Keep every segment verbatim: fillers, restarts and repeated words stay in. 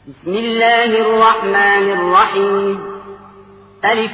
بسم الله الرحمن الرحيم. ألف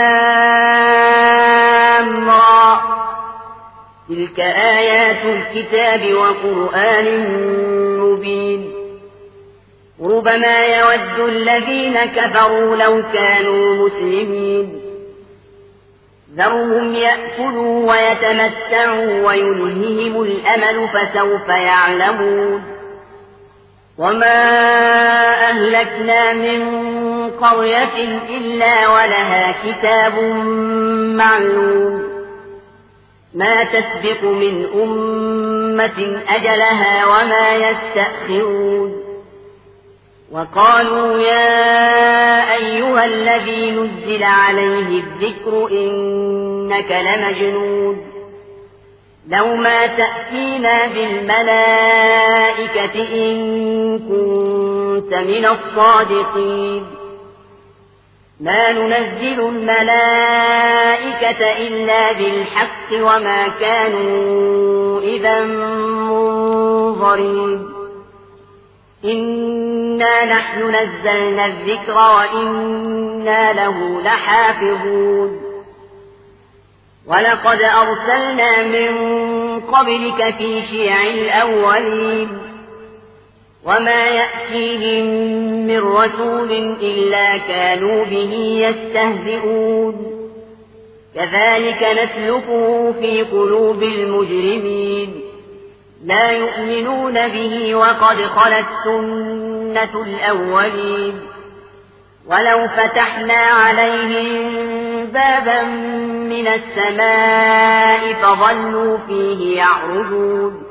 لام را. تلك آيات الكتاب وقرآن مبين. ربما يود الذين كفروا لو كانوا مسلمين. ذرهم يأكلوا ويتمتعوا ويلههم الأمل فسوف يعلمون. وما أهلكنا من قرية إلا ولها كتاب معلوم ما تسبق من أمة أجلها وما يستأخرون. وقالوا يا أيها الذي نزل عليه الذكر إنك لمجنون لو ما تأتينا بالملائكة إن كنت من الصادقين. ما ننزل الملائكة إلا بالحق وما كانوا إذا منظرين. إنا نحن نزلنا الذكر وإنا له لحافظون. ولقد أرسلنا من قبلك في شيع الأولين وما يأتيهم من رسول إلا كانوا به يستهزئون. كذلك نسلكه في قلوب المجرمين لا يؤمنون به وقد خلت سنة الأولين. ولو فتحنا عليهم بابا من السماء فظلوا فيه يعرجون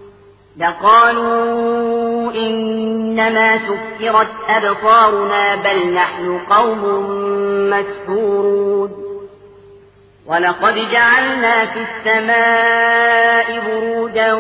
لقالوا إنما سكرت أبصارنا بل نحن قوم مسحورون. ولقد جعلنا في السماء بروجا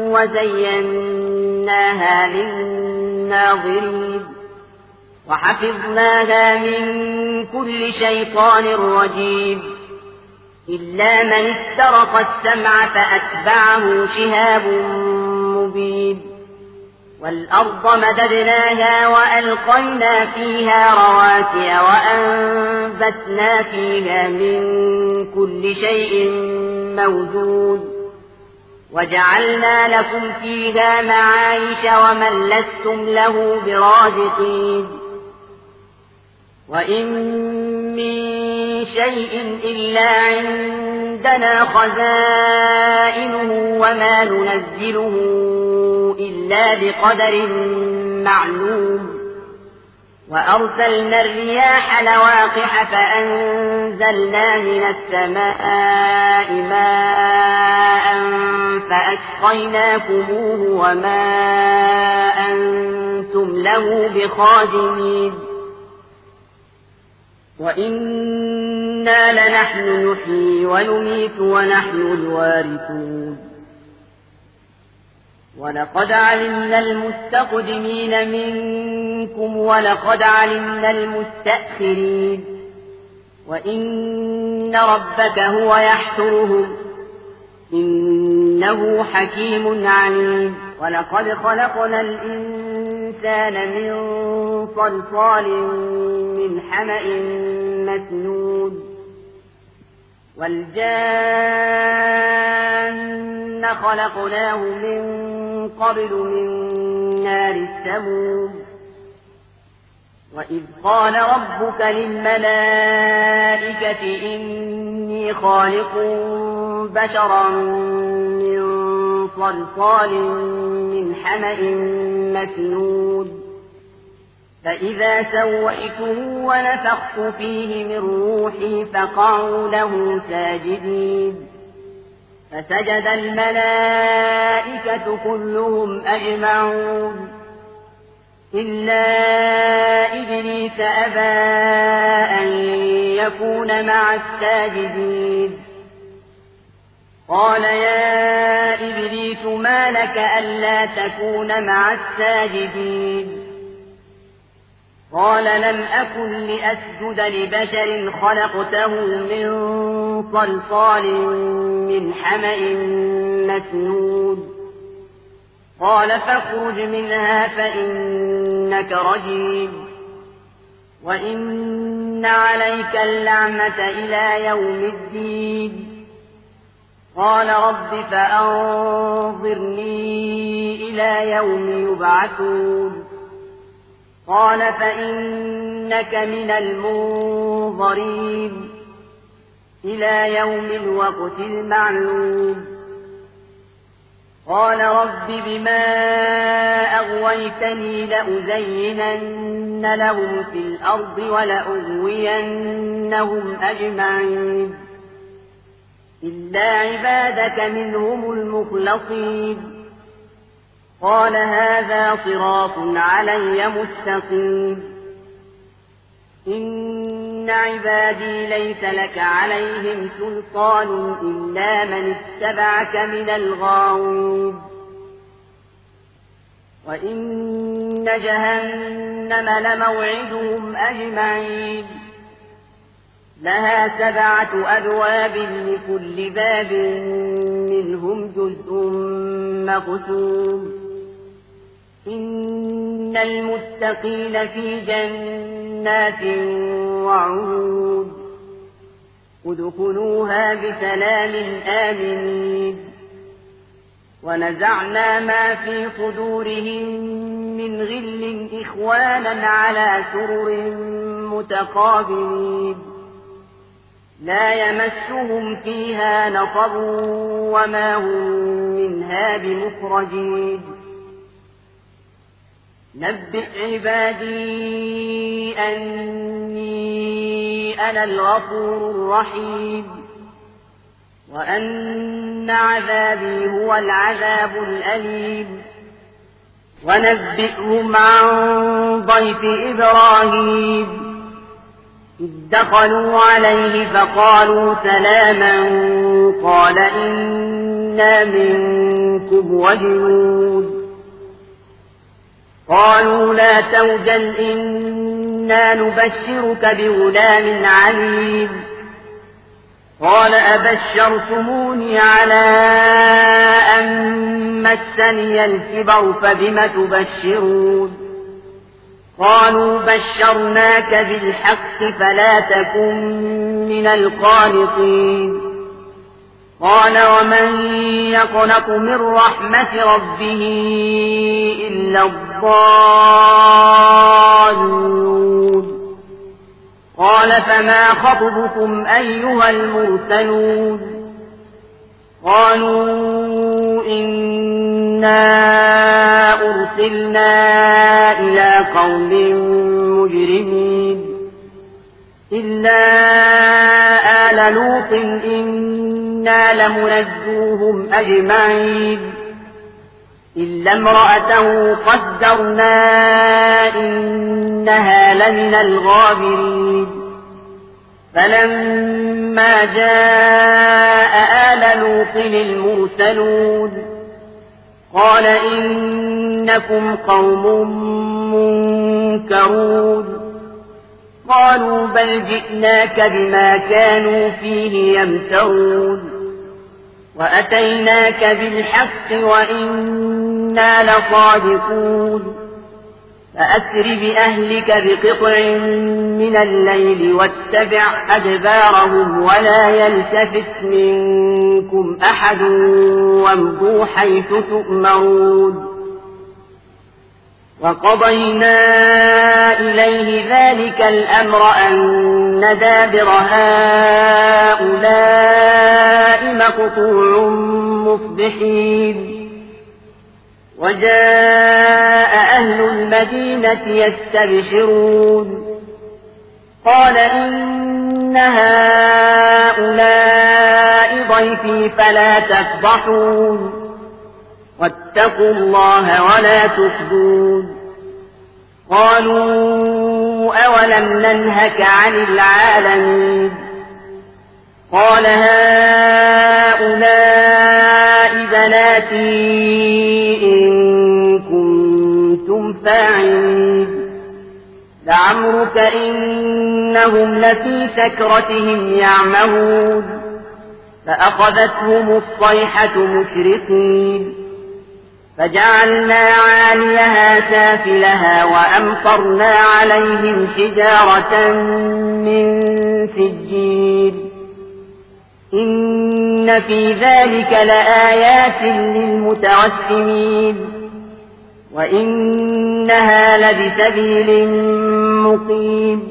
وزيناها للناظرين وحفظناها من كل شيطان رجيم إلا من استرق السمع فأتبعه شهاب مبين. والأرض مددناها وألقينا فيها رواسي وأنبتنا فيها من كل شيء موجود وجعلنا لكم فيها معايش ومن لستم له برازقين. وإن من شيء إلا عندنا خزائنه وما ننزله إلا بقدر معلوم. وأرسلنا الرياح لواقح فأنزلنا من السماء ماء فأسقيناكموه وما أنتم له بخازنين. وإنا لنحن نحيي ونميت ونحن الوارثون. ولقد علمنا المستقدمين منكم ولقد علمنا المستأخرين وإن ربك هو يحشرهم إنه حكيم عليم. ولقد خلقنا الإنسان من صلصال من حمأ مسنون والجان خلقناه من قبل من نار السموم. وإذ قال ربك للملائكة إني خالق بشرا من صلصال من حمأ مسنون فإذا سويته ونفخت فيه من روحي فقعوا له ساجدين. فسجد الملائكة كلهم أجمعون إلا إبليس أبى أن يكون مع الساجدين. قال يا إبليس ما لك ألا تكون مع الساجدين؟ قال لم أكن لأسجد لبشر خلقته من صلصال من حمأ مسنون قال فاخرج منها فإنك رجيم وإن عليك اللعنة إلى يوم الدين قال رب فأنظرني إلى يوم يبعثون قال فإنك من المنظرين إلى يوم الوقت المعلوم قال رب بما أغويتني لأزينن لهم في الأرض ولأغوينهم أجمعين إلا عبادك منهم المخلصين قال هذا صراط علي مستقيم إن عبادي ليس لك عليهم سلطان إلا من اتبعك من الغاوين وإن جهنم لموعدهم أجمعين لها سبعة أبواب لكل باب منهم جزء مقسوم إن المتقين في جنات وعيون ادخلوها بسلام آمنين ونزعنا ما في صدورهم من غل إخوانا على سرر متقابلين لا يمسهم فيها نصب وما هم منها بمخرجين نبئ عبادي أني أنا الغفور الرحيم وأن عذابي هو العذاب الأليم ونبئهم عن ضيف إبراهيم إذ دخلوا عليه فقالوا سلاما قال إنا منكم وجنود قالوا لا توجل إنا نبشرك بغلام عليم قال أبشرتموني على أن مسني الكبر فبم تبشرون قالوا بشرناك بالحق فلا تكن من القانطين قال ومن يقنط من رحمة ربه إلا الضالون قال فما خطبكم أيها المرسلون قالوا إنا أرسلنا إلى قوم مجرمين إلا آل لوط إنا لمنجوهم أجمعين إلا امرأته قدرنا إنها لمن الغابرين فلما جاء آل لوط المرسلون قال إنكم قوم منكرون قالوا بل جئناك بما كانوا فيه يمترون وأتيناك بالحق وإنا لصادقون فأسر بأهلك بقطع من الليل واتبع أدبارهم ولا يلتفت منكم أحد وامضوا حيث تؤمرون وقضينا إليه ذلك الأمر أن دابر هؤلاء مقطوع مصبحين وجاء أهل المدينة يستبشرون قال إن هؤلاء ضيفي فلا تفضحون واتقوا الله ولا تخزون قالوا أولم ننهك عن العالمين قال هؤلاء بناتي إن كنتم فاعلين لعمرك إنهم لفي سكرتهم يعمهون فأخذتهم الصيحة مشرقين فجعلنا عاليها سافلها وأمطرنا عليهم حجارة من سجيل إن في ذلك لآيات للمتوسمين وإنها لبسبيل مقيم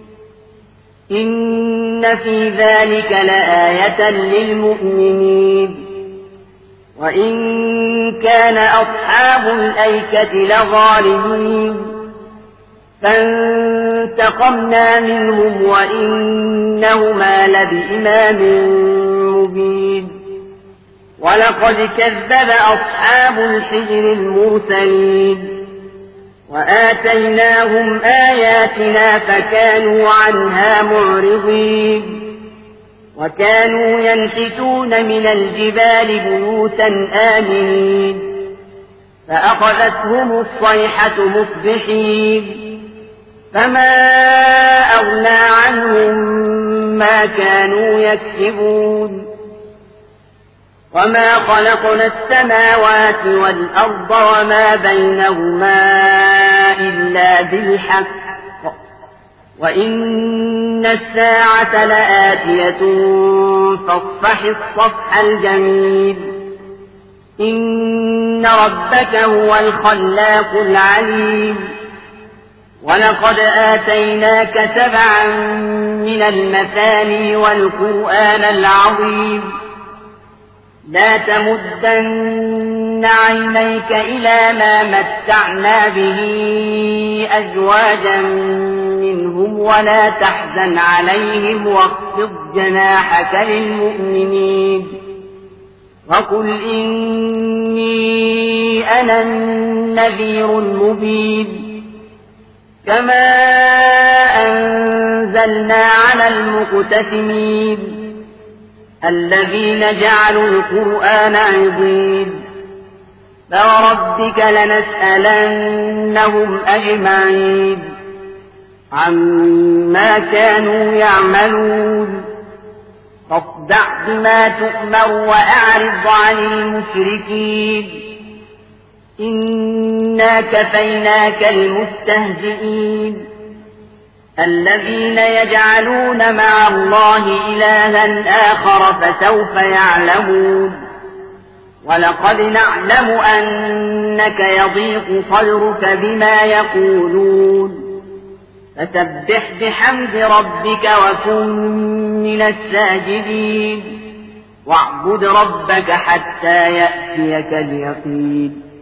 إن في ذلك لآية للمؤمنين وإن كان أصحاب الأيكة لظالمين فانتقمنا منهم وإنهما لبإمام مبين ولقد كذب أصحاب الحجر المرسلين وآتيناهم آياتنا فكانوا عنها معرضين وكانوا ينحتون من الجبال بيوتا آمنين فأخذتهم الصيحة مصبحين فما أغنى عنهم ما كانوا يكسبون وما خلقنا السماوات والأرض وما بينهما إلا بالحق وإن الساعة لآتية فاصفح الصفح الجميل إن ربك هو الخلاق العليم ولقد آتيناك سبعا من المثاني والقرآن العظيم لا تمدن عينيك إلى ما متعنا به أزواجا منهم ولا تحزن عليهم واخفض جناحك للمؤمنين وقل إني أنا النذير المبين كما أنزلنا على المقتسمين الذين جعلوا القرآن عضين فوربك لنسألنهم أجمعين عما كانوا يعملون فاصدع بما تؤمر وأعرض عن المشركين إنا كفيناك المستهزئين الذين يجعلون مع الله إلها آخر فسوف يعلمون ولقد نعلم أنك يضيق صدرك بما يقولون فسبح بحمد ربك وكن من الساجدين واعبد ربك حتى يأتيك اليقين